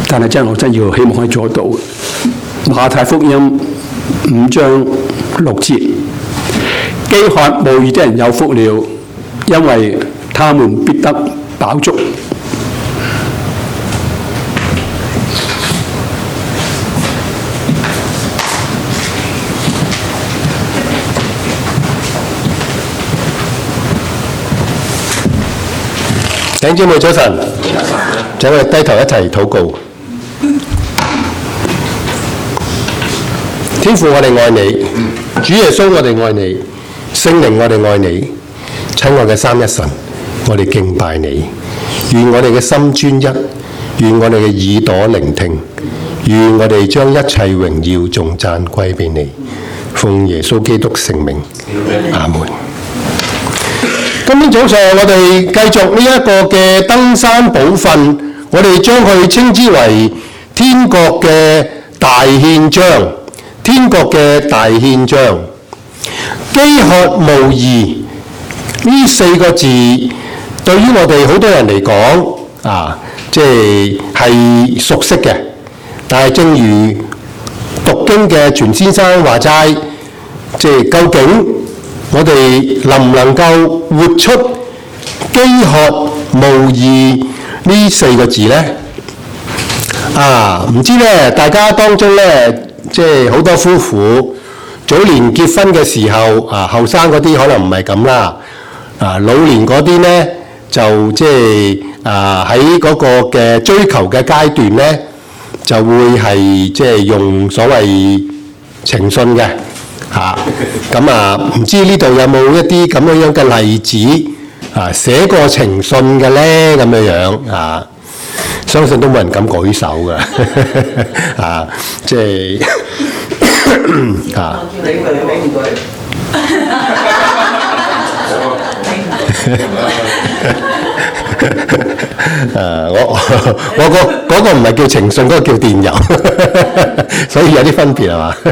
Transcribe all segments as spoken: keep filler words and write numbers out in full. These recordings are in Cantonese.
但係真係我真要希望可以做到。馬太福音五章六節，飢渴慕義的人有福了，因為他們必得飽足。 弟兄姊妹早晨，請我哋低頭一齊禱告。天父，我哋愛你；主耶穌，我哋愛你；聖靈，我哋愛你。親愛嘅三一神，我哋敬拜你。願我哋嘅心專一，願我哋嘅耳朵聆聽，願我哋將一切榮耀頌讚歸俾你。奉耶穌基督聖名，阿門。今天早上我哋繼續呢一個嘅登山寶訓，我哋將佢稱之為天國嘅大憲章。天國嘅大憲章，飢渴慕義呢四個字，對於我哋好多人嚟講啊，即係係熟悉嘅。但係正如讀經嘅全先生話齋，即係究竟我哋能唔能夠活出飢渴慕義呢四個字呢？啊，唔知咧，大家當中咧。即係好多夫婦早年結婚嘅時候，啊後生嗰啲可能唔係咁啦，啊老年嗰啲呢，就即係啊喺嗰個嘅追求嘅階段呢，就會係即係用所謂情信嘅嚇。咁啊唔知呢度有冇一啲咁樣樣嘅例子啊寫過情信嘅呢？咁樣樣啊？相信都冇人敢舉手㗎，啊，即係啊，你佢你唔舉，誒，我我個嗰個唔係叫情信，嗰個叫電郵，所以有啲分別係嘛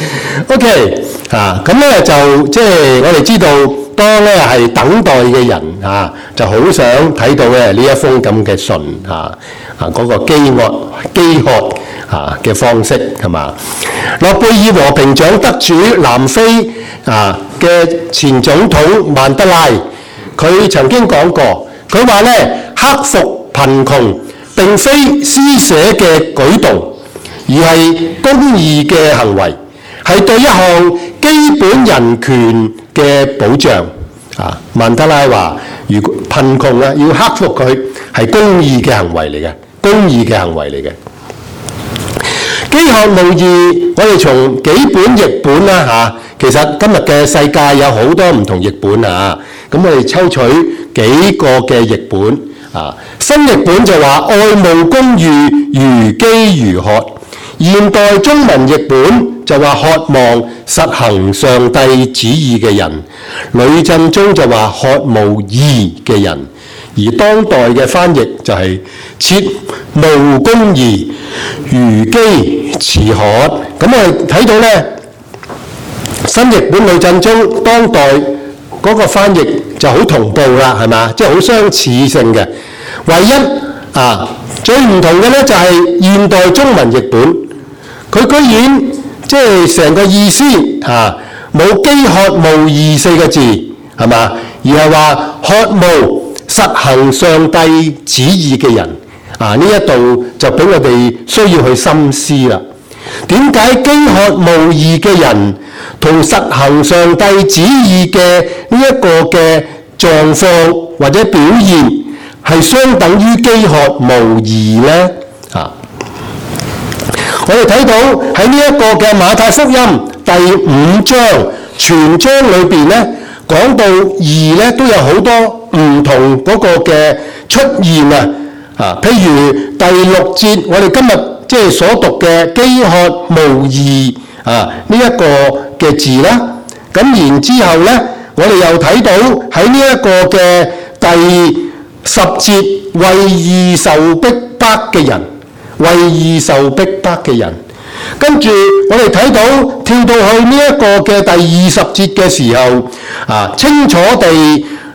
？OK， 啊，咁咧就即係我哋知道。當咧係等待嘅人啊，就好想睇到咧呢一封咁嘅信啊，啊嗰個飢餓飢渴啊嘅方式係嘛？諾貝爾和平獎得主南非啊嘅前總統曼德拉，佢曾經講過，佢話咧克服貧窮並非施捨嘅舉動，而係公義嘅行為，係對一項基本人權嘅保障啊！曼德拉話：如果貧窮啊，要克服佢係公義嘅行為嚟嘅，公義嘅行為嚟嘅。飢渴慕義，我哋從幾本譯本啦嚇，其實今日嘅世界有好多唔同譯本啊，咁我哋抽取幾個嘅譯本啊。新譯本就話愛慕公義，如飢如渴。現代中文譯本就話渴望實行上帝旨意嘅人，呂振中就話渴慕義嘅人，而當代嘅翻譯就係切慕公義，如飢似渴。咁我哋睇到咧，新譯本呂振中當代嗰個翻譯就好同步啦，係嘛？即係好相似性嘅。唯一啊，最唔同嘅咧就係現代中文譯本。佢居然即係成個意思啊，冇飢渴慕義四個字係嘛，而係話渴慕實行上帝旨意嘅人啊！呢一度就俾我哋需要去深思啦。點解飢渴慕義嘅人同實行上帝旨意嘅呢一個嘅狀況或者表現係相等於飢渴慕義呢？啊！我哋睇到喺呢一個嘅馬太福音第五章全章裏邊咧，講到義咧都有好多唔同嗰個嘅出現啊！啊，譬如第六節我哋今日即係所讀嘅飢渴慕義啊呢一個嘅字啦，咁然之後咧，我哋又睇到喺呢一個嘅第十節為義受逼迫嘅人。為義受逼迫嘅人，跟住我哋睇到跳到去呢一個嘅第二十節嘅時候，啊，清楚地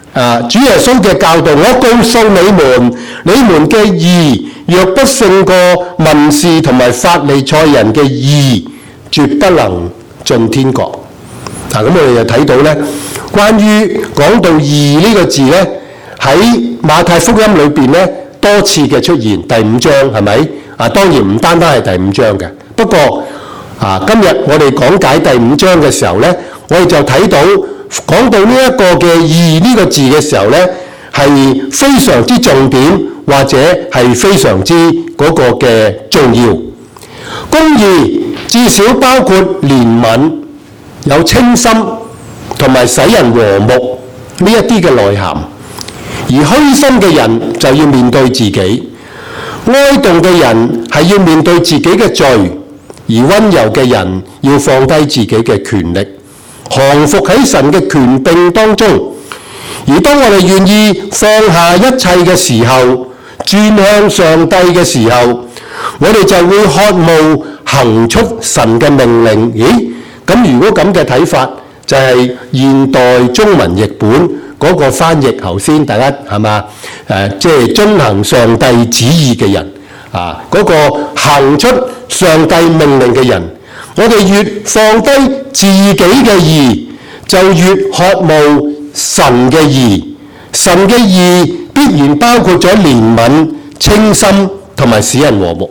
啊，主耶穌嘅教導，我告訴你們，你們嘅義若不勝過文士同埋法利賽人嘅義，絕不能進天國。嗱、啊，咁我哋就睇到咧，關於講到義呢個字咧，喺馬太福音裏邊咧多次嘅出現，第五章係咪？啊，當然唔單單係第五章嘅，不過啊，今日我哋講解第五章嘅時候咧，我哋就睇到講到呢一個嘅義呢個字嘅時候咧，係非常之重點，或者係非常之嗰個嘅重要。公義至少包括憐憫、有清心同埋使人和睦呢一啲嘅內涵。而虛心嘅人就要面對自己，哀慟嘅人係要面對自己嘅罪，而溫柔嘅人要放低自己嘅權力，降服喺神嘅權柄當中。而當我哋願意放下一切嘅時候，轉向上帝嘅時候，我哋就會渴慕行出神嘅命令。咦？咁如果咁嘅睇法，就係現代中文譯本嗰個翻譯，頭先大家係嘛？誒，即係遵行上帝旨意嘅人啊，嗰個行出上帝命令嘅人，我哋越放低自己嘅義，就越渴慕神嘅義。神嘅義必然包括咗憐憫、清心同埋使人和睦。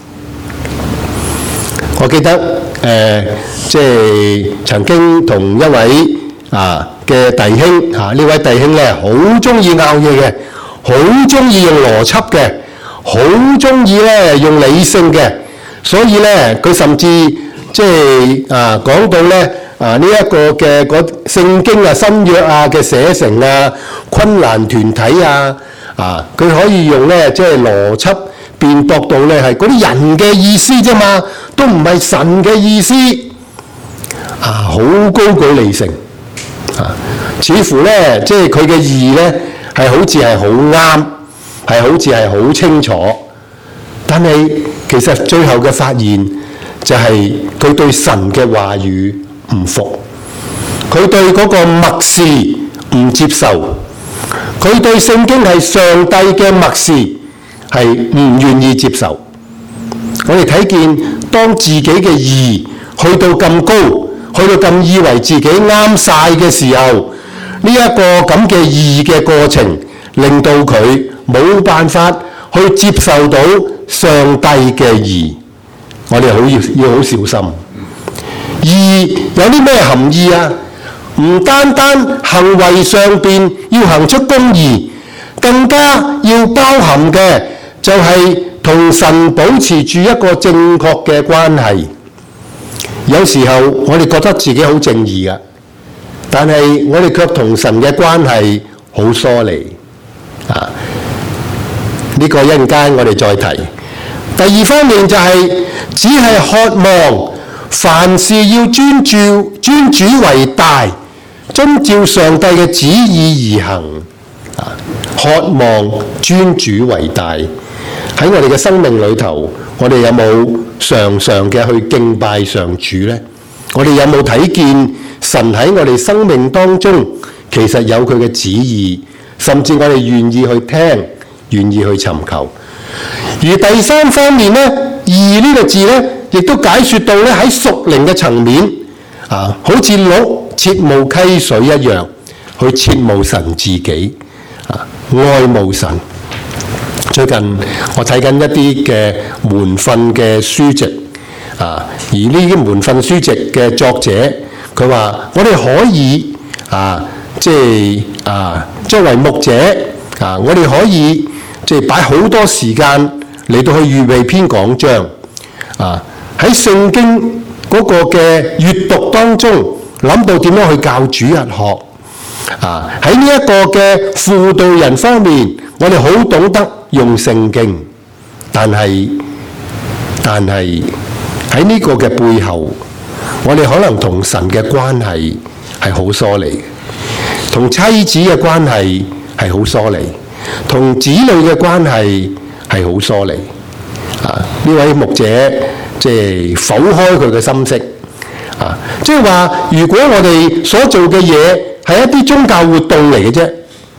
我記得誒、呃，即係曾經同一位啊嘅弟兄啊，呢位弟兄咧好中意拗嘢嘅，好中意用邏輯嘅，好中意咧用理性嘅，所以咧佢甚至即係啊講到咧啊呢一個嘅嗰聖經啊新約啊嘅寫成啊昆蘭團體啊啊，佢可以用咧即係邏輯辯駁到咧係嗰啲人嘅意思啫嘛，都唔係神嘅意思啊，好高舉理性啊，似乎咧即係佢嘅義咧係好似係好啱，係好似係好清楚，但係其實最後嘅發現就係佢對神嘅話語唔服，佢對嗰個默示唔接受，佢對聖經係上帝嘅默示係唔願意接受。我哋睇見當自己嘅義去到咁高，去到咁以為自己啱晒嘅時候，呢一個咁嘅義嘅過程，令到佢冇辦法去接受到上帝嘅義。我哋好要要好小心。義有啲咩含義啊？唔單單行為上邊要行出公義，更加要包含嘅就係同神保持住一個正確嘅關係。有時候我哋覺得自己好正義㗎，但係我哋卻同神嘅關係好疏離啊！呢個一陣間我哋再提。第二方面就係、是、只係渴望凡事要尊照尊主為大，遵照上帝嘅旨意而行啊！渴望尊主為大。喺我哋嘅生命裏頭，我哋有冇常常嘅去敬拜上主呢？我哋有冇睇見神喺我哋生命當中其實有佢嘅旨意，甚至我哋願意去聽，願意去尋求。而第三方面呢，義呢個字呢，亦都解説到咧喺屬靈嘅層面啊，好似鹿切慕溪水一樣，去切慕神自己啊，愛慕神。最近我睇緊一啲嘅門訓嘅書籍啊，而呢啲門訓書籍嘅作者，佢話我哋可以啊，即係啊，作為牧者啊，我哋可以即係擺好多時間嚟到去預備篇講章啊，喺聖經嗰個嘅閱讀當中，諗到點樣去教主日學啊，喺呢一個嘅輔導人方面，我哋好懂得用聖經，但係但係喺呢個嘅背後，我哋可能同神嘅關係係好疏離嘅，同妻子嘅關係係好疏離，同子女嘅關係係好疏離。啊！呢位牧者即係剖開佢嘅心聲啊！即係話，如果我哋所做嘅嘢係一啲宗教活動嚟嘅啫，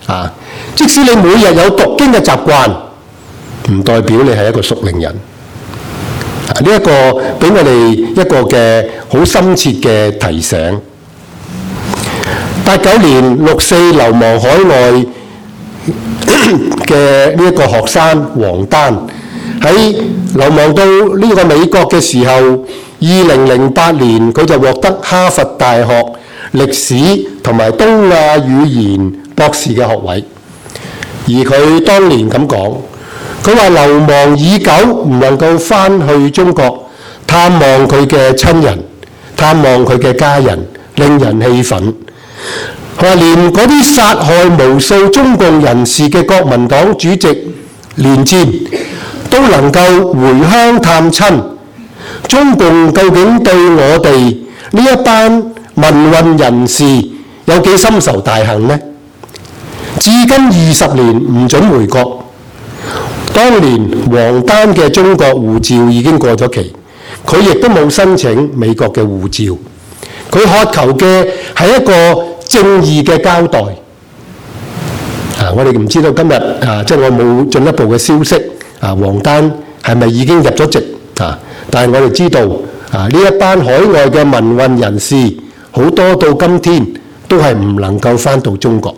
啊！即使你每日有讀經嘅習慣，唔代表你係一個屬靈人。啊！呢、這、一個俾我哋一個嘅好深切嘅提醒。八九年六四流亡海外嘅呢一個學生黃丹，喺流亡到呢個美國嘅時候，二零零八年佢就獲得哈佛大學歷史同埋東亞語言博士嘅學位。而佢當年咁講，佢話流亡已久，唔能夠返去中國探望佢嘅親人，探望佢嘅家人，令人氣憤。佢話連嗰啲殺害無數中共人士嘅國民黨主席連戰都能夠回鄉探親，中共究竟對我哋呢一班民運人士有幾深仇大恨呢？至今二十年唔准回國。當年黃丹嘅中國護照已經過咗期，佢亦都冇申請美國嘅護照。佢渴求嘅係一個正義嘅交代。啊，我哋唔知道今日啊，即係我冇進一步嘅消息啊，黃丹係咪已經入咗籍啊？但係我哋知道啊，呢一班海外嘅民運人士好多到今天都係唔能夠返到中國。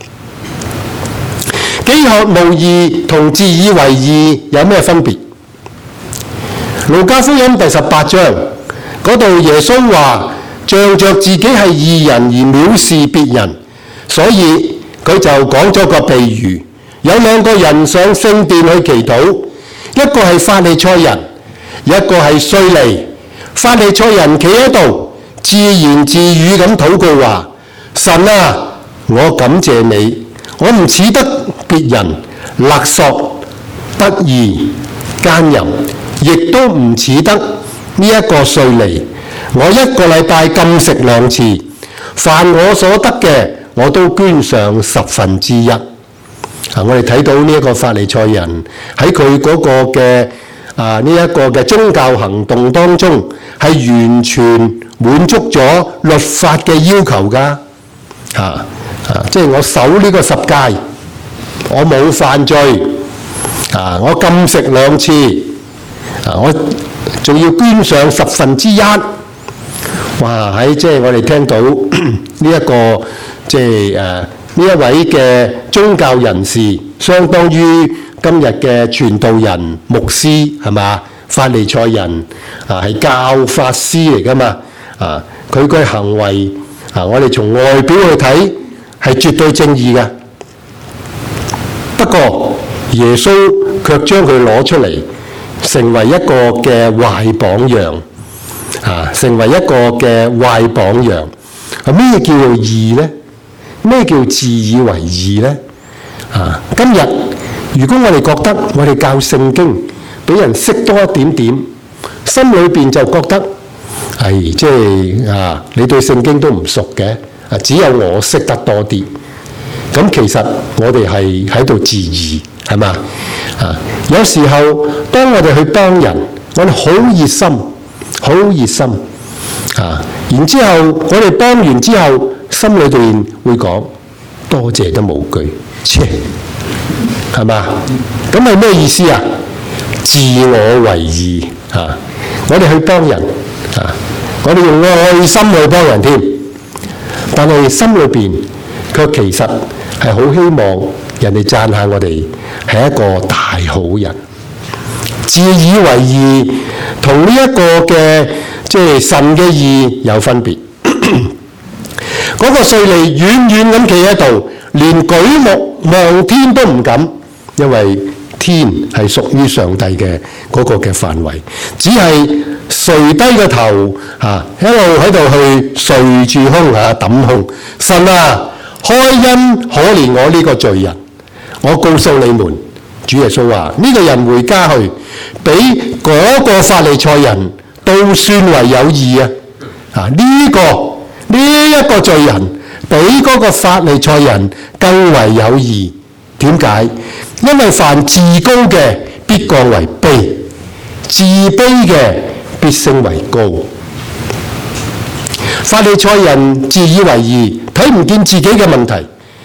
飢渴慕義同自以為義有咩分別？路加福音第十八章嗰度耶穌話，仗着自己係義人而藐視別人，所以佢就講咗個比喻，有兩個人上聖殿去祈禱，一個係法利賽人，一個係稅吏。法利賽人企喺度自言自語咁禱告話：神啊，我感謝你，我唔似得別人勒索、不義、奸淫，亦都唔似得呢一個稅吏。我一個禮拜禁食兩次，凡我所得嘅，我都捐上十分之一。啊，我哋睇到呢一個法利賽人喺佢嗰個嘅啊呢一個嘅宗教行動當中，係完全滿足咗律法嘅要求㗎。啊啊，即係我守呢個十戒，我冇犯罪。啊，我禁食兩次，啊，我仲要捐上十分之一。哇！喺即係我哋聽到呢一個即係誒呢一位嘅宗教人士，相當於今日嘅傳道人、牧師係嘛？法利賽人啊，係教法師嚟㗎嘛？啊，佢嘅行為啊，我哋從外表去睇係絕對正義嘅。不過耶穌卻將佢攞出嚟，成為一個嘅壞榜樣。啊，成為一個嘅壞榜樣。啊，咩叫做義呢？咩叫自以為義呢？啊，今日如果我哋覺得我哋教聖經俾人識多一點點，心裏邊就覺得係即係啊，你對聖經都唔熟嘅，啊，只有我識得多啲。咁其實我哋係喺度自義，係嘛？啊，有時候當我哋去幫人，我哋好熱心。好熱心啊！然之後我哋幫完之後，心裏邊會講多謝都無懼，切係嘛？咁係咩意思啊？自我為義啊！我哋去幫人啊，我哋用愛心去幫人添，但係心裏邊卻其實係好希望人哋讚下我哋係一個大好人。自以為義同呢一個嘅即係神嘅義有分別。嗰個稅吏遠遠咁企喺度，連舉目望天都唔敢，因為天係屬於上帝嘅嗰個嘅範圍，只係垂低個頭嚇，一路喺度去垂住胸嚇揼胸。神啊，開恩可憐我呢個罪人！我告訴你們，主耶穌話：呢個人回家去，比嗰個法利賽人都算為有義啊！啊，呢個呢一個罪人比嗰個法利賽人更為有義。點解？因為凡自高嘅必降為卑，自卑嘅必升為高。法利賽人自以為義，睇唔見自己嘅問題，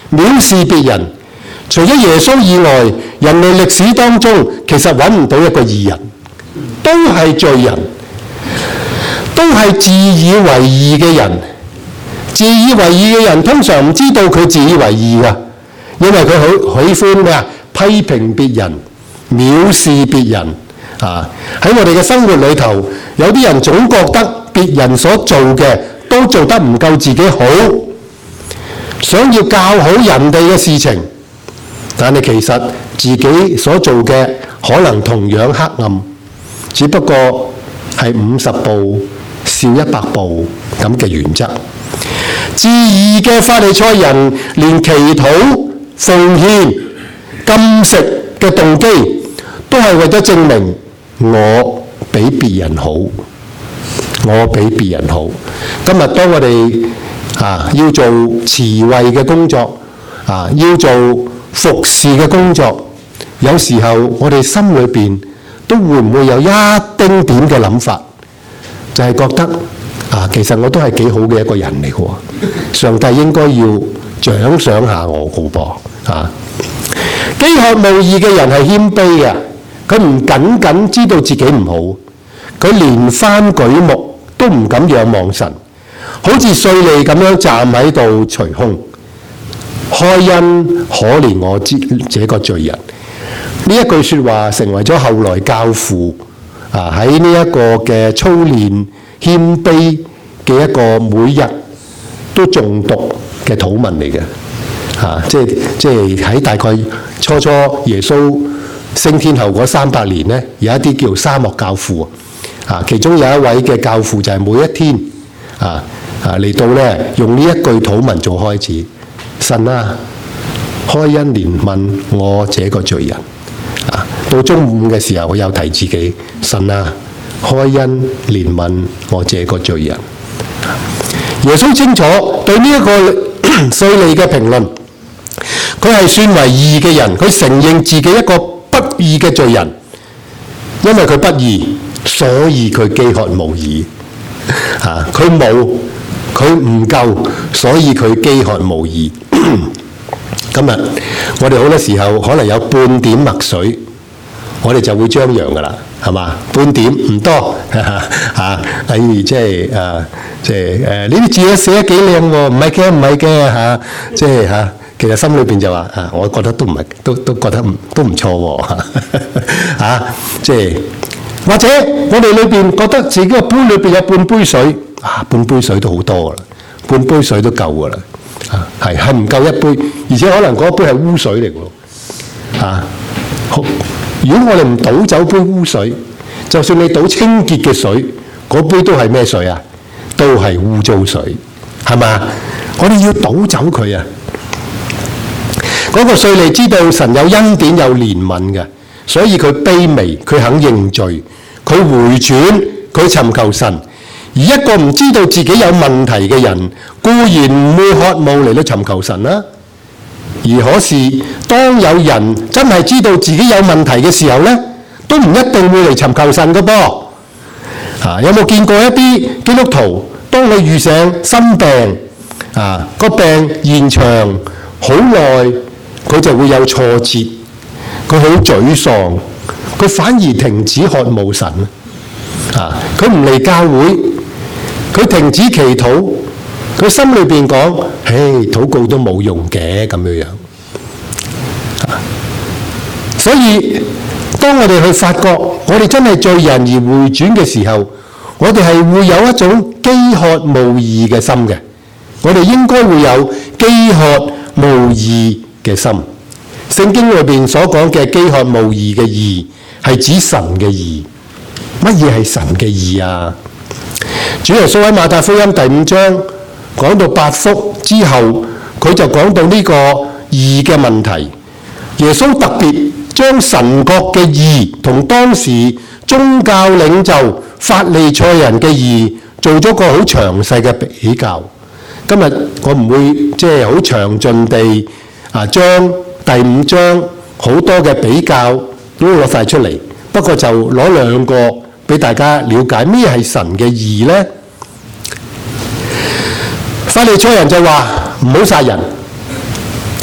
藐視別人。除咗耶穌以外，人類歷史當中其實揾唔到一個義人，都係罪人，都係自以為義嘅人。自以為義嘅人通常唔知道佢自以為義㗎，因為佢好喜歡咩啊？批評別人、藐視別人啊！喺我哋嘅生活裏頭，有啲人總覺得別人所做嘅都做得唔夠自己好，想要教好人哋嘅事情，但係其實自己所做嘅可能同樣黑暗，只不過係五十步笑一百步咁嘅原則。自義嘅法利賽人連祈禱、奉獻、禁食嘅動機都係為咗證明我比別人好，我比別人好。今日當我哋啊要做慈惠嘅工作啊，要做服侍嘅工作，有時候我哋心裏邊都會唔會有一丁點嘅諗法，就係覺得啊，其實我都係幾好嘅一個人嚟嘅喎，上帝應該要獎賞下我嘅噃啊！飢渴慕義嘅人係謙卑嘅，佢唔僅僅知道自己唔好，佢連番舉目都唔敢仰望神，好似稅吏咁樣站喺度捶胸，開恩可憐我這這個罪人。呢一句説話成為咗後來教父啊喺呢一個嘅操練謙卑嘅一個每日都誦讀嘅禱文嚟嘅。啊！即係即係喺大概初初耶穌升天後嗰三百年咧，有一啲叫沙漠教父啊。其中有一位嘅教父就係每一天啊啊嚟到咧，用呢一句禱文做開始。神啊，開恩憐憫我這個罪人啊！到中午嘅時候，我又提自己：神啊，開恩憐憫我這個罪人。耶穌清楚對呢一個稅吏嘅評論。佢係算為義嘅人，佢承認自己一個不義嘅罪人，因為佢不義，所以佢飢渴慕義。啊，佢冇，佢唔夠，所以佢飢渴慕義。今日我哋好多時候可能有半點墨水，我哋就會張揚噶啦，係嘛？半點唔多嚇，例如即係誒，即係誒呢啲字咧寫得幾靚喎，唔係嘅，唔係嘅嚇，即係嚇。其實心裏邊就話啊，我覺得都唔係，都都覺得唔都唔錯喎、啊，即係或者我哋裏邊覺得自己個杯裏邊有半杯水，啊，半杯水都好多啦，半杯水都夠噶啦，啊，係係唔夠一杯，而且可能嗰一杯係污水嚟喎，啊，好，如果我哋唔倒走杯污水，就算你倒清潔嘅水，嗰杯都係咩水啊？都係污糟水，係嘛？我哋要倒走佢啊！嗰個稅吏知道神有恩典有憐憫嘅，所以佢卑微，佢肯認罪，佢回轉，佢尋求神。而一個唔知道自己有問題嘅人，固然唔會渴慕嚟到尋求神啦。而可是當有人真係知道自己有問題嘅時候呢，都唔一定會嚟尋求神嘅噃。啊，有冇見過一啲基督徒，當佢遇上心病，啊個病延長好耐，佢就會有挫折，佢好沮喪，佢反而停止渴慕神啊！佢唔嚟教會，佢停止祈禱，佢心裏邊講：唉，禱告都冇用嘅咁樣樣。啊！所以當我哋去發覺我哋真係罪人而回轉嘅時候，我哋係會有一種飢渴慕義嘅心嘅。我哋應該會有飢渴慕義嘅心。聖經裏邊所講嘅飢渴慕義嘅義係指神嘅義。乜嘢係神嘅義啊？主耶穌喺馬太福音第五章講到八福之後，佢就講到呢個義嘅問題。耶穌特別將神國嘅義同當時宗教領袖法利賽人嘅義做咗個好詳細嘅比較。今日我唔會即係好詳盡地啊將第五章好多嘅比較都攞晒出嚟，不過就攞兩個俾大家了解咩係神嘅義呢？法利賽人就話唔好殺人，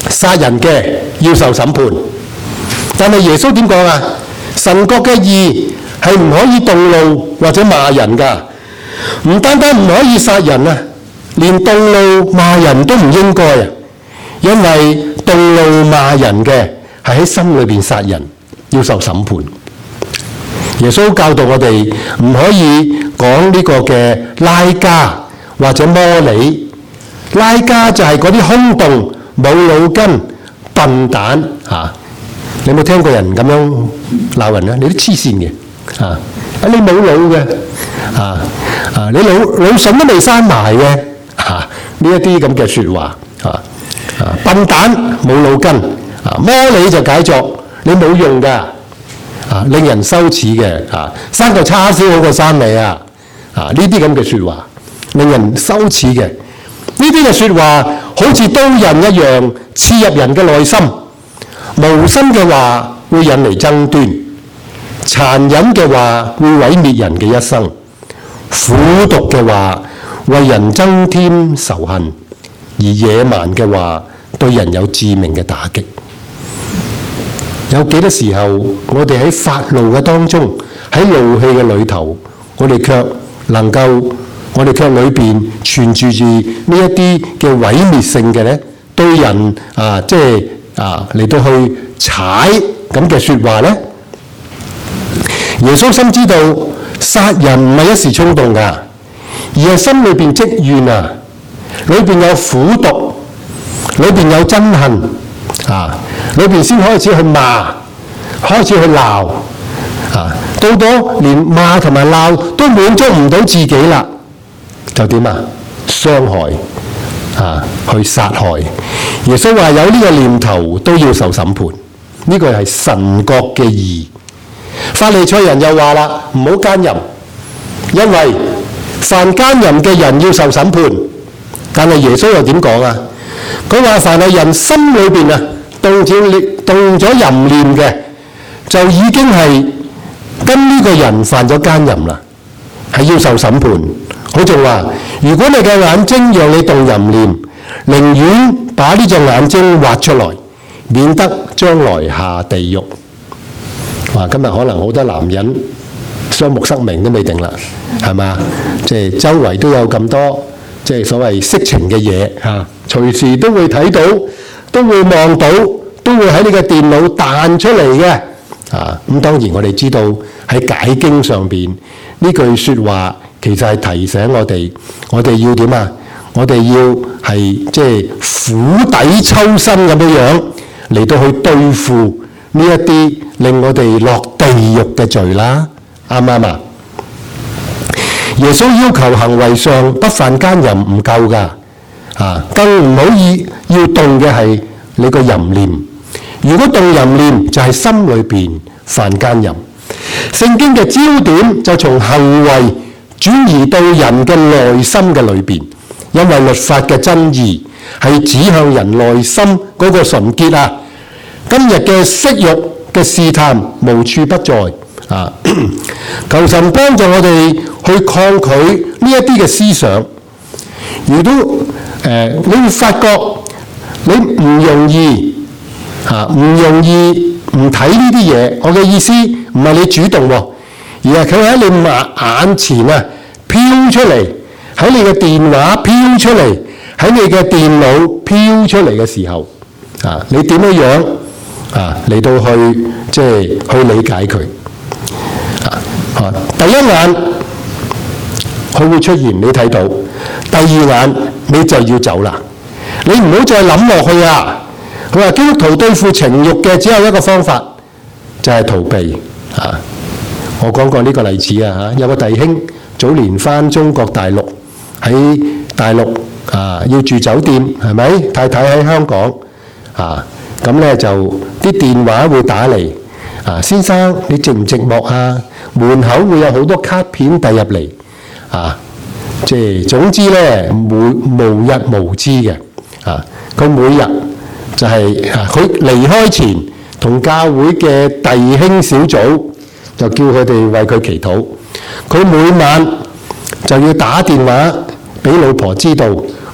殺人嘅要受審判。但係耶穌點講啊？神國嘅義係唔可以動怒或者罵人㗎，唔單單唔可以殺人啊，連動怒罵人都唔應該啊，因為動怒罵人嘅係喺心裏邊殺人，要受審判。耶穌教導我哋唔可以講呢個嘅拉加或者魔理。拉加就係嗰啲空洞冇腦筋笨蛋嚇。你有冇聽過人咁樣鬧人啊？你都黐線嘅啊！啊你冇腦嘅啊啊！你腦腦筍都未生埋嘅啊！呢一啲咁嘅説話啊啊！笨蛋冇腦筋啊！魔理就解作你冇用㗎啊！令人羞恥嘅啊！生個叉燒好過生你啊！啊呢啲咁嘅説話令人羞恥嘅，呢啲嘅説話好似刀刃一樣刺入人嘅內心。無心嘅話會引嚟爭端，殘忍嘅話會毀滅人嘅一生，苦毒嘅話為人增添仇恨，而野蠻嘅話對人有致命嘅打擊。有幾多時候我哋喺發怒嘅當中，喺怒氣嘅裏頭，我哋卻能夠，我哋卻裏邊存住住呢一啲嘅毀滅性嘅咧，對人啊，即係啊嚟到去踩咁嘅説話咧。耶穌深知道殺人唔係一時衝動㗎，而係心裏邊積怨啊，裏邊有苦毒，裏邊有憎恨啊，裏邊先開始去罵，開始去鬧啊，到咗連罵同埋鬧都滿足唔到自己啦，就點啊？傷害啊，去殺害。耶穌話有呢個念頭都要受審判，呢個係神國嘅義。法利賽人又話啦，唔好奸淫，因為凡奸淫嘅人要受審判。但係耶穌又點講啊？佢話凡係人心裏邊啊動咗動咗淫念嘅，就已經係跟呢個人犯咗奸淫啦，係要受審判。佢仲話：如果你嘅眼睛讓你動淫念，寧願把呢隻眼睛挖出來，免得將來下地獄。哇！今日可能好多男人雙目失明都未定啦，係嘛？即係周圍都有咁多即係所謂色情嘅嘢嚇，隨時都會睇到，都會望到，都會喺你嘅電腦彈出嚟嘅啊！咁當然我哋知道喺解經上邊呢句説話，其實係提醒我哋，我哋要點啊？我哋要係即係釜底抽薪咁樣樣嚟到去對付呢一啲令我哋落地獄嘅罪啦，啱唔啱啊？耶穌要求行為上不犯奸淫唔夠㗎，啊，更唔好以要動嘅係你個淫念。如果動淫念，就係心裏邊犯奸淫。聖經嘅焦點就從行為轉移到人嘅內心嘅裏邊，因為律法嘅真義係指向人內心嗰個純潔啊。今日嘅色欲嘅試探無處不在啊！求神幫助我哋去抗拒呢一啲嘅思想。如果誒、呃，你會發覺你唔容易嚇，唔、啊、容易唔睇呢啲嘢。我嘅意思唔係你主動喎，而係佢喺你眼前啊飄出嚟，喺你嘅電話飄出嚟，喺你嘅電腦飄出嚟嘅時候啊，你點樣樣？啊，嚟到去即係去理解佢啊！第一眼佢會出現，你睇到；第二眼你就要走啦。你唔好再諗落去啊！佢話基督徒對付情慾嘅只有一個方法，就係、是、逃避啊！我講過呢個例子啊嚇，有個弟兄早年返中國大陸，喺大陸啊要住酒店，係咪？太太喺香港啊。咁咧就啲電話會打嚟，啊先生你寂唔寂寞啊？門口會有好多卡片遞入嚟，啊即係總之咧無無日無之嘅，啊佢每日就係、是、啊佢離開前同教會嘅弟兄小組就叫佢哋為佢祈禱，佢每晚就要打電話俾老婆知道，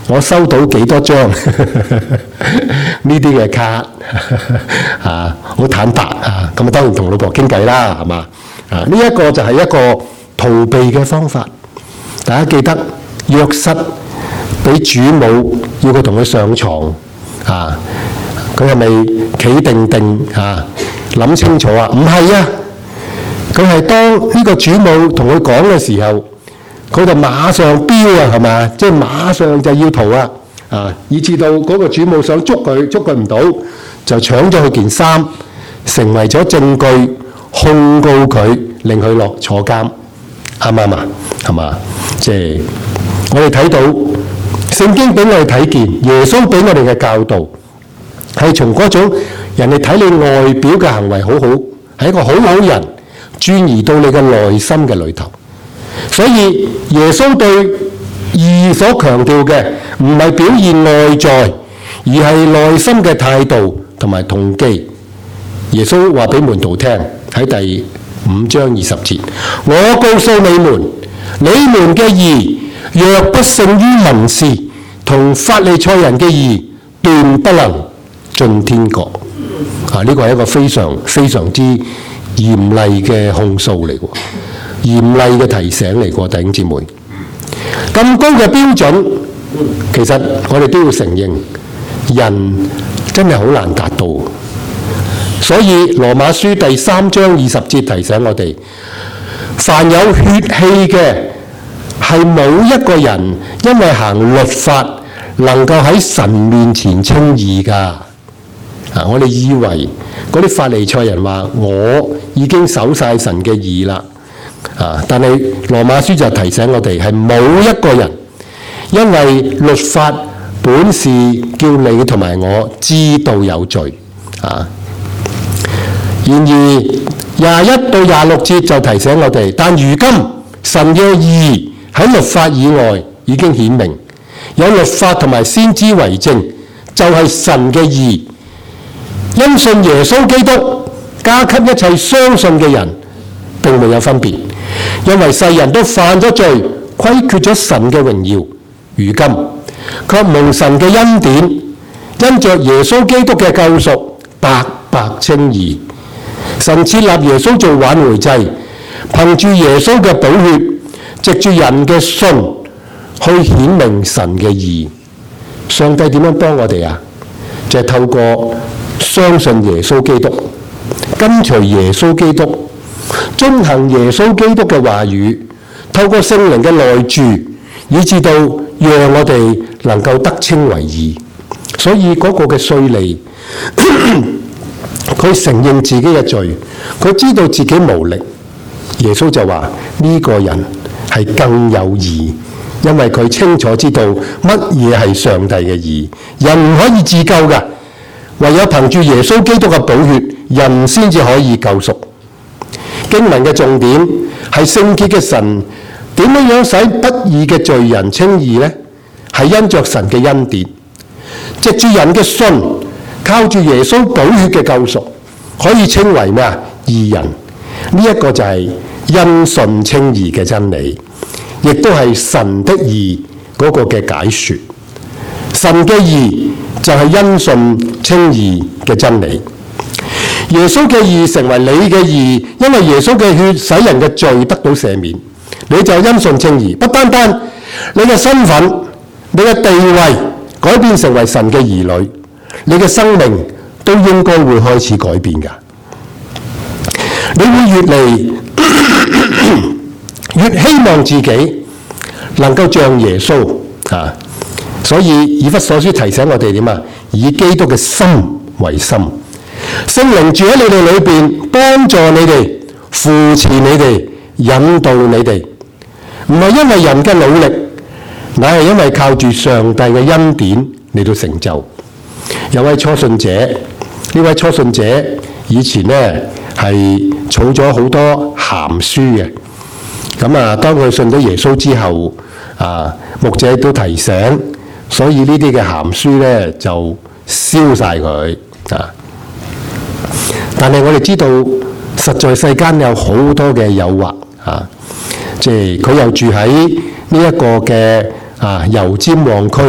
我收到幾多張呢啲嘅卡啊，好坦白啊，咁啊當然同老婆傾偈啦，係嘛啊？呢一個就係一個逃避嘅方法。大家記得約瑟俾主母要佢同佢上床啊，佢係咪企定定啊？諗清楚啊？唔係啊，佢係當呢個主母同佢講嘅時候，佢就馬上飆啊，係嘛？即係馬上就要逃啊！啊，以至到嗰個主母想捉佢，捉佢唔到，就搶咗佢件衫，成為咗證據，控告佢，令佢落坐監，啱唔啱啊？係嘛？即係我哋睇到聖經俾我哋睇見，耶穌俾我哋嘅教導係從嗰種人哋睇你外表嘅行為好好，係一個好好人，轉移到你嘅內心嘅裏頭。所以耶穌對義所強調嘅唔係表現外在，而係內心嘅態度同埋動機。耶穌話俾門徒聽喺第五章二十節：我告訴你們，你們嘅義若不勝於文士同法利賽人嘅義，斷不能進天國。啊！呢個係一個非常非常之嚴厲嘅控訴嚟喎，嚴厲嘅提醒嚟喎，弟兄姊妹。咁高嘅標準，其實我哋都要承認，人真係好難達到。所以羅馬書第三章二十節提醒我哋，凡有血氣嘅，係冇一個人因為行律法能夠喺神面前稱義㗎。啊！我哋以為嗰啲法利賽人話我已經守晒神嘅義啦，啊！但係羅馬書就提醒我哋係冇一個人，因為律法本是叫你同埋我知道有罪，啊！然而廿一到廿六節就提醒我哋，但如今神嘅義喺律法以外已經顯明，有律法同埋先知為證，就係神嘅義。因信耶穌基督，加給一切相信嘅人並沒有分別，因為世人都犯咗罪，虧缺咗神嘅榮耀。如今卻蒙神嘅恩典，因着耶穌基督嘅救贖，白白稱義。神設立耶穌做挽回祭，憑住耶穌嘅寶血，藉住人嘅信去顯明神嘅義。上帝點樣幫我哋啊？就係透過相信耶穌基督，跟隨耶穌基督，遵行耶穌基督嘅話語，透過聖靈嘅內住，以至到讓我哋能夠得稱為義。所以嗰個嘅稅吏，佢承認自己嘅罪，佢知道自己無力。耶穌就話呢個人係更有義，因為佢清楚知道乜嘢係上帝嘅義。人唔可以自救㗎，唯有憑住耶穌基督嘅寶血，人先至可以救贖。經文嘅重點係聖潔嘅神點樣樣使不義嘅罪人稱義呢？係因着神嘅恩典，藉住人嘅信，靠住耶穌寶血嘅救贖，可以稱為咩啊？義人。呢、這、一個就係因信稱義嘅真理，亦都係神的義嗰個嘅解說。神嘅義就係因信稱義嘅真理。耶穌嘅義成為你嘅義，因為耶穌嘅血使人嘅罪得到赦免，你就因信稱義。不單單你嘅身份、你嘅地位改變成為神嘅兒女，你嘅生命都應該會開始改變㗎。你會越嚟越希望自己能夠像耶穌啊！所以以弗所書提醒我哋點啊？以基督嘅心為心，聖靈住喺你哋裏邊，幫助你哋、扶持你哋、引導你哋，唔係因為人嘅努力，乃係因為靠住上帝嘅恩典嚟到成就。有位初信者，呢位初信者以前呢係儲咗好多鹹書嘅，咁啊，當佢信咗耶穌之後，啊，牧者都提醒。所以呢啲嘅鹹書咧就燒晒佢啊！但係我哋知道，實在世間有好多嘅誘惑啊！即係佢又住喺呢一個嘅啊油尖旺區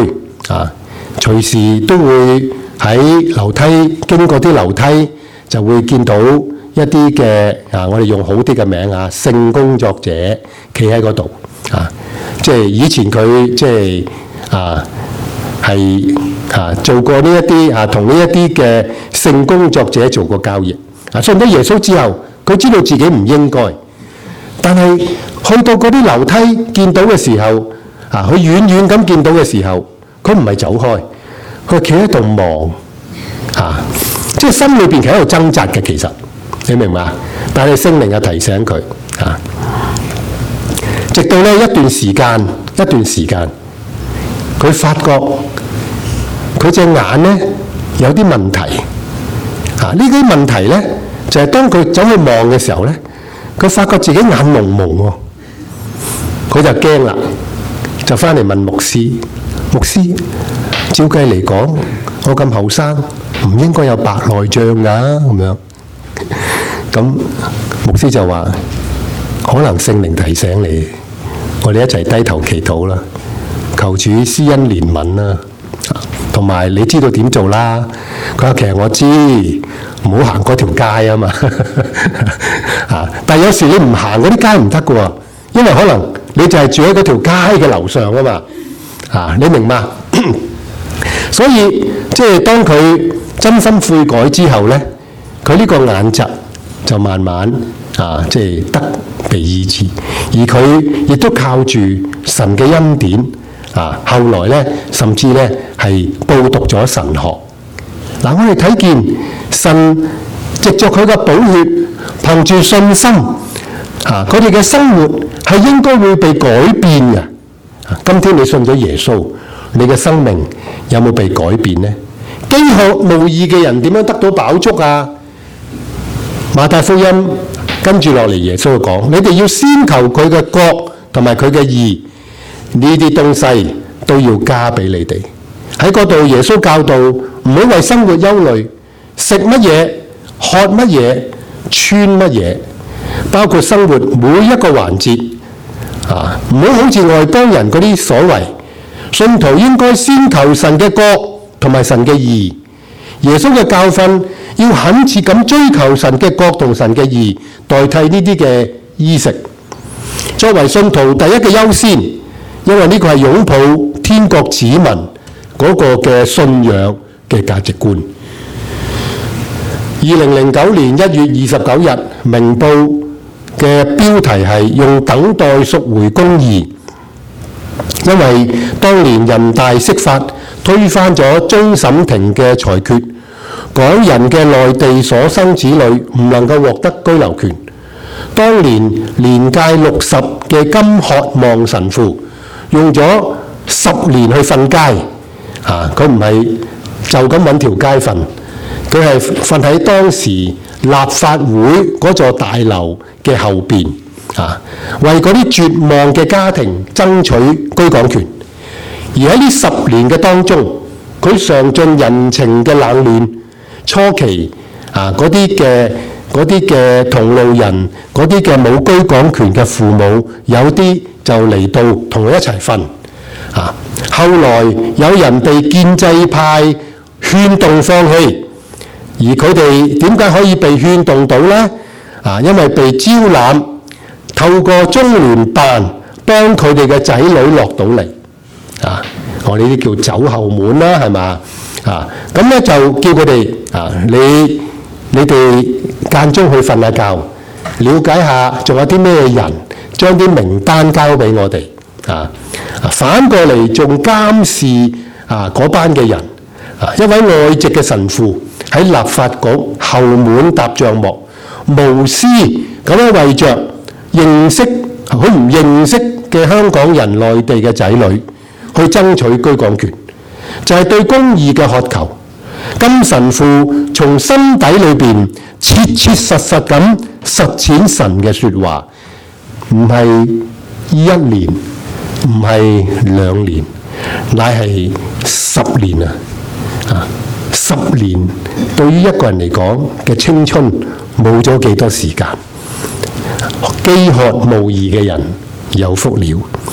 啊，隨時都會喺樓梯經過啲樓梯就會見到一啲嘅啊，我哋用好啲嘅名啊，性工作者企喺嗰度啊，即係以前佢即係啊係啊做過呢一啲啊同呢一啲嘅性工作者做過交易啊，信咗耶穌之後，佢知道自己唔應該，但係去到嗰啲樓梯見到嘅時候啊，佢遠遠咁見到嘅時候，佢唔係走開，佢企喺度望啊，即係心裏邊其實喺度掙扎嘅，其實你明嘛？但係聖靈又提醒佢啊，直到呢一段時間，一段時間，佢發覺佢隻眼呢有啲問題啊！呢啲問題呢，就係當佢走去望嘅時候呢，佢發覺自己眼朦朦喎，佢就驚啦，就翻嚟問牧師：牧師，照計嚟講，我咁後生，唔應該有白內障㗎咁樣。咁牧師就話：可能聖靈提醒你，我哋一齊低頭祈禱啦，求主施恩憐憫啦，同埋你知道點做啦。佢話：其實我知，唔好行嗰條街啊嘛。啊！但係有時你唔行嗰啲街唔得嘅喎，因為可能你就係住喺嗰條街嘅樓上啊嘛。啊！你明嘛？所以即係當佢真心悔改之後咧，佢呢個眼疾就慢慢啊，即係得被醫治，而佢亦都靠住神嘅恩典啊。後來咧，甚至咧係報讀咗神學。嗱、啊，我哋睇見神藉著佢嘅寶血，憑住信心啊，佢哋嘅生活係應該會被改變嘅。啊，今天你信咗耶穌，你嘅生命有冇被改變呢？飢渴慕義嘅人點樣得到飽足啊？馬太福音跟住落嚟，耶穌講：你哋要先求佢嘅國同埋佢嘅義，呢啲東西都要加俾你哋。喺嗰度，耶穌教導唔好為生活憂慮，食乜嘢、喝乜嘢、穿乜嘢，包括生活每一個環節啊，唔好好似外邦人嗰啲所為。信徒應該先求神嘅國同埋神嘅義。耶穌嘅教訓要懇切咁追求神嘅國同神嘅義，代替呢啲嘅衣食，作為信徒第一嘅優先，因為呢個係擁抱天國子民嗰個嘅信仰嘅價值觀。二零零九年一月二十九日，明報嘅標題係用等待贖回公義，因為當年人大釋法推翻咗終審庭嘅裁決，港人嘅內地所生子女唔能夠獲得居留權。當年年屆六十嘅金渴望神父用咗十年去瞓街，啊，佢唔係就咁揾條街瞓，佢係瞓喺當時立法會嗰座大樓嘅後邊，啊，為嗰啲絕望嘅家庭爭取居港權。而喺呢十年嘅當中，佢嘗盡人情嘅冷暖。初期啊，嗰啲嘅嗰啲嘅同路人，嗰啲嘅冇居港權嘅父母，有啲就嚟到同佢一齊瞓。啊，後來有人被建制派勸動放棄，而佢哋點解可以被勸動到呢？啊，因為被招攬，透過中聯辦幫佢哋嘅仔女落到嚟。啊，我哋呢啲叫走後門啦，係嘛？啊，咁咧就叫佢哋啊，你你哋間中去瞓下覺，了解下仲有啲咩人，將啲名單交俾我哋啊。反過嚟仲監視啊嗰班嘅人啊，一位外籍嘅神父喺立法局後門搭帳幕，無私咁樣為着認識佢唔認識嘅香港人、內地嘅仔女去爭取居港權。就係對公義嘅渴求。金神父從心底裏邊切切實實咁實踐神嘅説話，唔係一年，唔係兩年，乃係十年啊！啊，十年對於一個人嚟講嘅青春冇咗幾多時間？飢渴慕義嘅人有福了。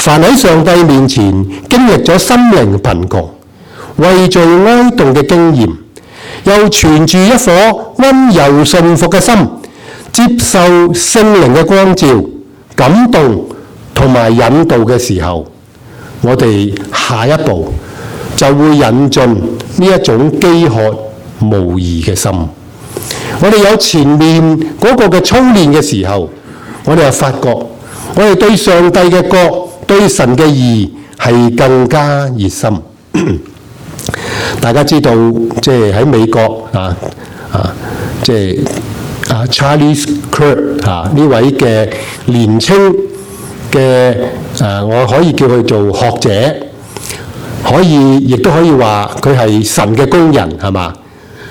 凡喺上帝面前經歷咗心靈貧窮、為罪哀慟嘅經驗，又存住一顆溫柔順服嘅心，接受聖靈嘅光照、感動同埋引導嘅時候，我哋下一步就會引進呢一種飢渴慕義嘅心。我哋有前面嗰個嘅操練嘅時候，我哋又發覺我哋對上帝嘅國、對神嘅義係更加熱心。大家知道，即係喺美國啊啊，即係啊 Charles Kirk 啊呢位嘅年青嘅誒，我可以叫佢做學者，可以亦都可以話佢係神嘅工人，係嘛？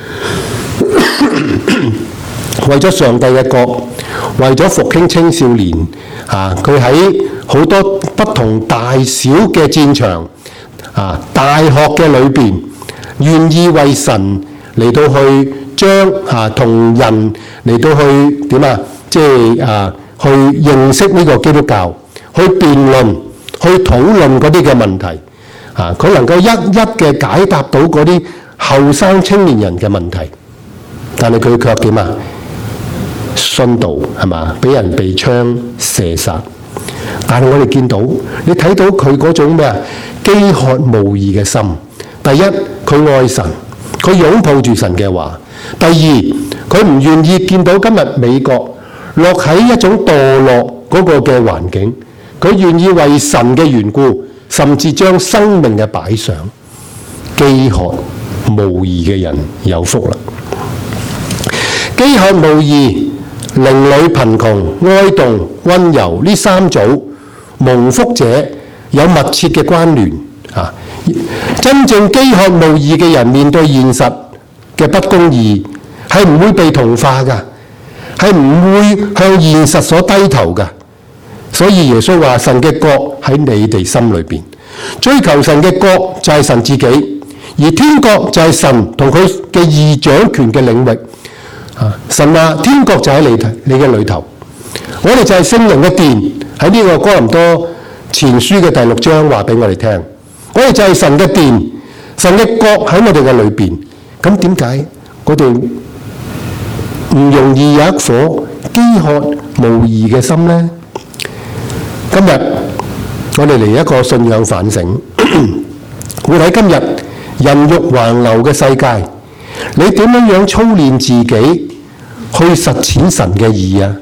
為咗上帝嘅國，為咗復興青少年，啊，佢喺好多不同大小嘅戰場，啊，大學嘅裏邊，願意為神嚟到去將啊同人嚟到去點啊，即係啊去認識呢個基督教，去辯論，去討論嗰啲嘅問題，啊，佢能夠一一嘅解答到嗰啲後生青年人嘅問題，但係佢卻點啊？殉道係嘛？俾人被槍射殺。但係我哋見到，你睇到佢嗰種咩啊？飢渴慕義嘅心。第一，佢愛神，佢擁抱住神嘅話；第二，佢唔願意見到今日美國落喺一種墮落嗰個嘅環境，佢願意為神嘅緣故，甚至將生命嘅擺上。飢渴慕義嘅人有福啦！飢渴慕義、靈裡貧窮、哀慟、溫柔呢三組蒙福者有密切嘅關聯啊！真正飢渴慕義嘅人面對現實嘅不公義，係唔會被同化㗎，係唔會向現實所低頭㗎。所以耶穌話：神嘅國喺你哋心裏邊，追求神嘅國就係神自己，而天國就係神同佢嘅義掌權嘅領域。啊！神話天國就喺你你嘅裏頭，我哋就係聖靈嘅殿。喺呢個哥林多前書嘅第六章話俾我哋聽，我哋就係神嘅殿，神嘅國喺我哋嘅裏邊。咁點解我哋唔容易有一顆飢渴慕義嘅心呢？今日我哋嚟一個信仰反省，會喺今日人欲橫流嘅世界，你點樣樣操練自己去實踐神嘅義啊？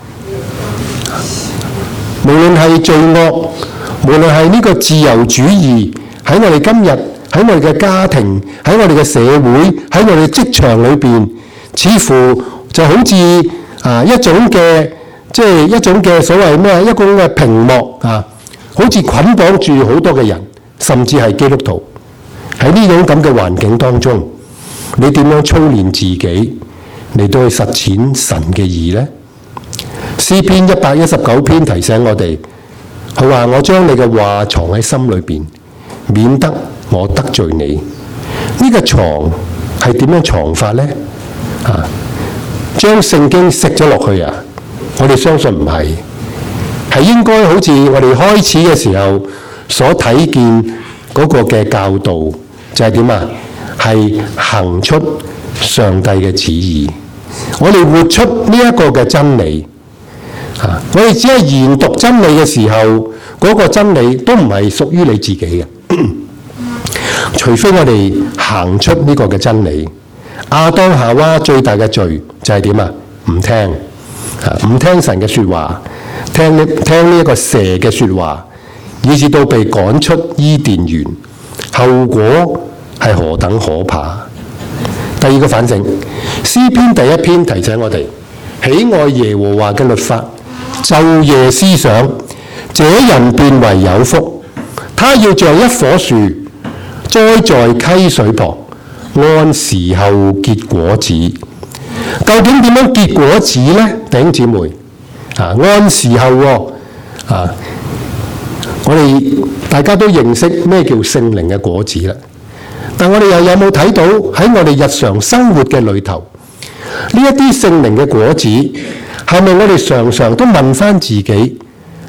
無論係罪惡，無論係呢個自由主義，喺我哋今日，喺我哋嘅家庭，喺我哋嘅社會，喺我哋嘅職場裏邊，似乎就好似啊一種嘅，即係一種嘅所謂咩？一種嘅屏幕啊，好似捆綁住好多嘅人，甚至係基督徒。喺呢種咁嘅環境當中，你點樣操練自己嚟到去實踐神嘅義呢？詩篇一百一十九篇提醒我哋，佢話：我將你嘅話藏喺心裏邊，免得我得罪你。呢、這個藏係點樣藏法呢？啊，將聖經食咗落去啊？我哋相信唔係，係應該好似我哋開始嘅時候所睇見嗰個嘅教導，就係點啊？係行出上帝嘅旨意，我哋活出呢一個嘅真理。啊，我哋只係研讀真理嘅時候，嗰個真理都唔係屬於你自己嘅，除非我哋行出呢個嘅真理。亞當夏娃最大嘅罪就係點啊？唔聽，啊唔聽神嘅説話，聽呢聽呢一個蛇嘅説話，以至到被趕出伊甸園，後果係何等可怕！第二個反省，詩篇第一篇提醒我哋，喜愛耶和華嘅律法，晝夜思想，這人便為有福。他要像一棵樹，栽在溪水旁，按時候結果子。究竟點樣結果子呢？弟兄姊妹，啊，按時候喎，啊，我哋大家都認識咩叫聖靈嘅果子啦。但我哋又有冇睇到喺我哋日常生活嘅裏頭，呢一啲聖靈嘅果子係咪我哋常常都問翻自己，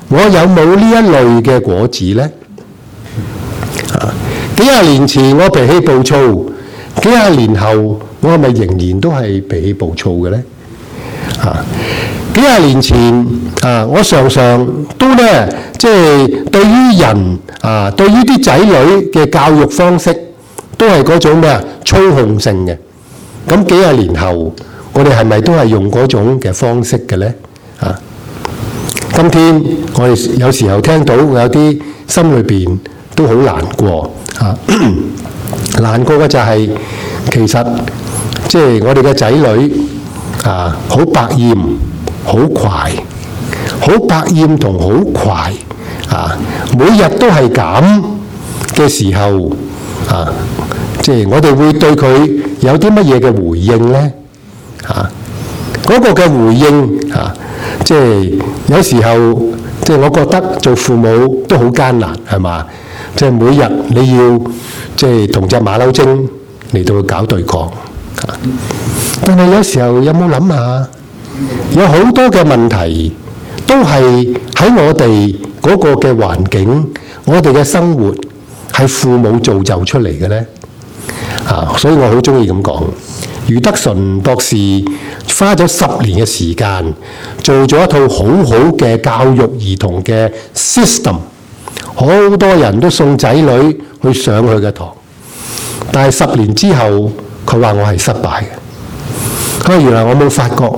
我有冇呢一類嘅果子呢？啊，幾廿年前我脾氣暴躁，幾廿年後我係咪仍然都係脾氣暴躁嘅呢？啊，幾廿年前啊，我常常都咧，即係對於人啊，對於啲仔女嘅教育方式，都係嗰種咩啊，操控性嘅。咁幾廿年後，我哋係咪都係用嗰種嘅方式嘅呢？啊，今天我哋有時候聽到有啲心裏邊都好難過啊，難過嘅就係、是、其實即係我哋嘅仔女啊，好百厭，好快，好百厭同好快啊，每日都係咁嘅時候啊，即係我哋會對佢有啲乜嘢嘅回應呢？啊，嗰個嘅回應啊，即係有時候，即係我覺得做父母都好艱難，係嘛？即係每日你要即係同隻馬騮精嚟到去搞對抗。啊，但係有時候有冇諗下，有好多嘅問題都係喺我哋嗰個嘅環境，我哋嘅生活係父母造就出嚟嘅呢？啊，所以我好中意咁講。余德純博士花咗十年嘅時間，做咗一套好好嘅教育兒童嘅 system， 好多人都送仔女去上佢嘅堂，但係十年之後，佢話我係失敗嘅。佢話原來我冇發覺，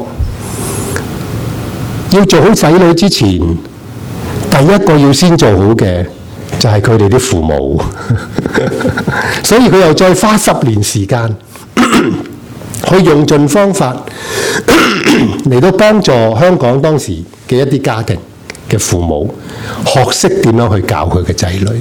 要做好仔女之前，第一個要先做好嘅就係佢哋啲父母，所以佢又再花十年時間。去用盡方法嚟到幫助香港當時嘅一啲家庭嘅父母學識點樣去教佢嘅仔女。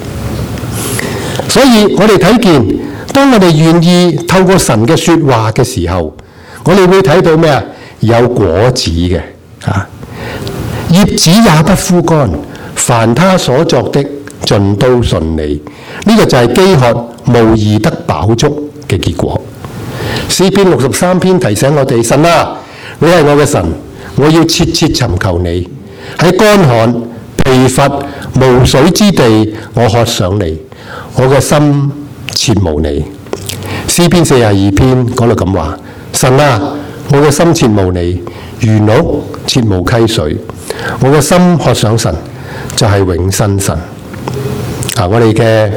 所以我哋睇見，當我哋願意透過神嘅說話嘅時候，我哋會睇到咩啊？有果子嘅啊，葉子也不枯乾，凡他所作的盡都順利。呢、這個就係飢渴慕義得飽足嘅結果。詩篇六十三篇提醒我哋：神啊，你係我嘅神，我要切切尋求你。喺乾旱、疲乏、無水之地，我渴想你，我嘅心切慕你。詩篇四十二篇講到咁話：神啊，我嘅心切慕你，如鹿切慕溪水。我嘅心渴想神，就係、是、永生神。啊，我哋嘅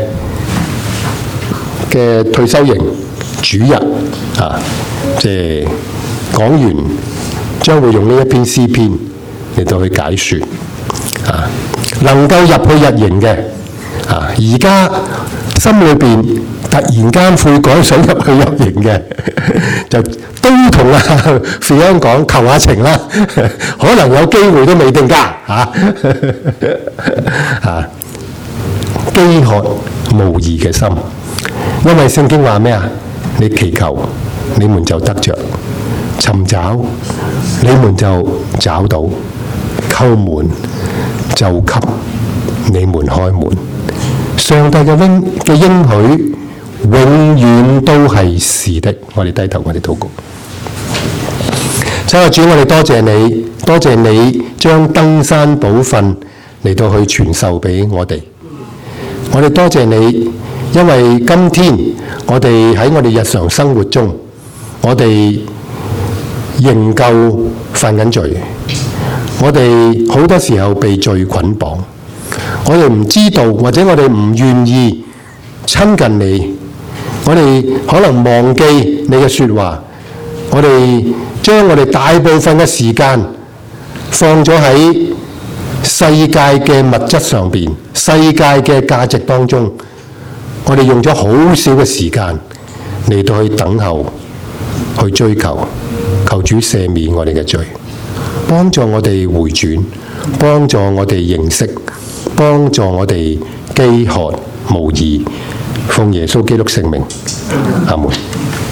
嘅退休營主日啊，即係講完，將會用呢一篇詩篇嚟到去解説啊，能夠入去日營嘅啊，而家心裏邊突然間悔改想入去日營嘅，就都同阿 Fion 講求下情啦，可能有機會都未定㗎嚇啊！飢渴慕義嘅心，因為聖經話咩啊？你祈求，你們就得着；尋找，你們就找到；叩門，就給你們開門。上帝嘅應嘅應許，永遠都係是的。我哋低頭，我哋禱告。親愛主，我哋多謝你，多謝你將登山寶訓嚟到去傳授俾我哋。我哋多謝你。因為今天我哋喺我哋日常生活中，我哋仍舊犯緊罪，我哋好多時候被罪捆綁，我哋唔知道或者我哋唔願意親近你，我哋可能忘記你嘅說話，我哋將我哋大部分嘅時間放咗喺世界嘅物質上邊，世界嘅價值當中。我哋用咗好少嘅時間嚟到去等候，去追求，求主赦免我哋嘅罪，幫助我哋回轉，幫助我哋認識，幫助我哋飢渴慕義，奉耶穌基督聖名，阿門。